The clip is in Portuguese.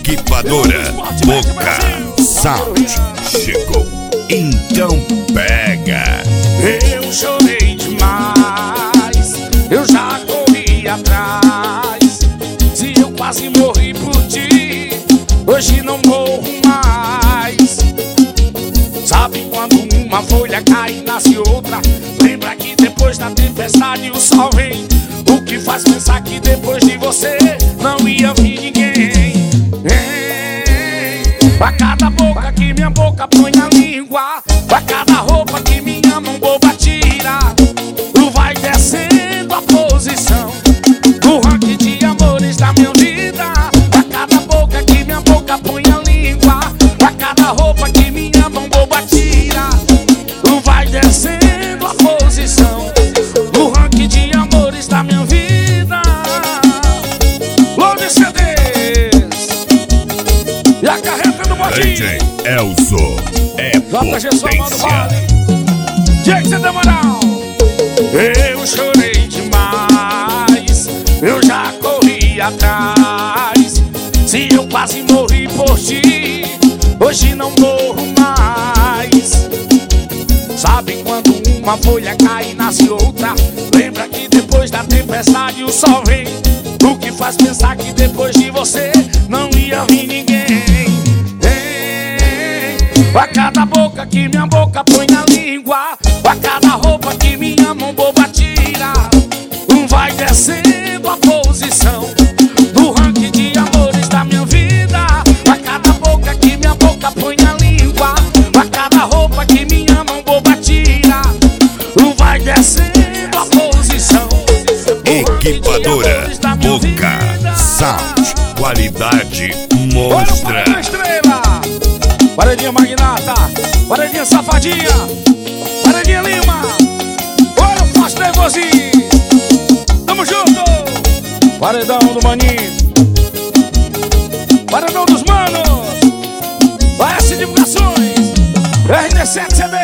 Equipadora Boca Sound chegou, então pega. Eu chorei demais, eu já corri atrás. Se eu quase morri por ti, hoje não morro mais. Sabe quando uma folha cai e nasce outra? Lembra que depois da tempestade o sol vem. O que faz pensar que depois de você não ia vir ninguém? A cada boca que minha boca põe na língua, a cada roupa que minha mão boba tira, tu vai descendo a posição do ranking de amores da minha vida. A cada boca que minha boca põe na língua, a cada roupa que minha mão boba tira, tu vai descendo a posição do ranking de amores da minha vida. Load CDs e a carreta do bodinho. DJ Elzo é potência. Tinha que ser da moral. Eu chorei demais, eu já corri atrás. Se eu quase morri por ti, hoje não morro mais. Sabe quando uma folha cai e nasce outra? Lembra que depois da tempestade o sol vem. O que faz pensar que depois de você não ia vir ninguém? A cada boca que minha boca põe na língua, a cada roupa que minha mão boba tira, vai descendo a posição do ranking de amores da minha vida. A cada boca que minha boca põe na língua, a cada roupa que minha mão boba tira, vai descendo a posição. Equipadora Boca Sound, qualidade monstra. Paredinha magnata, paredinha safadinha, paredinha Lima. Olha o forte nervosinho. Tamo junto. Paredão do maninho, paredão dos manos, AS Divulgações, RD7 CD.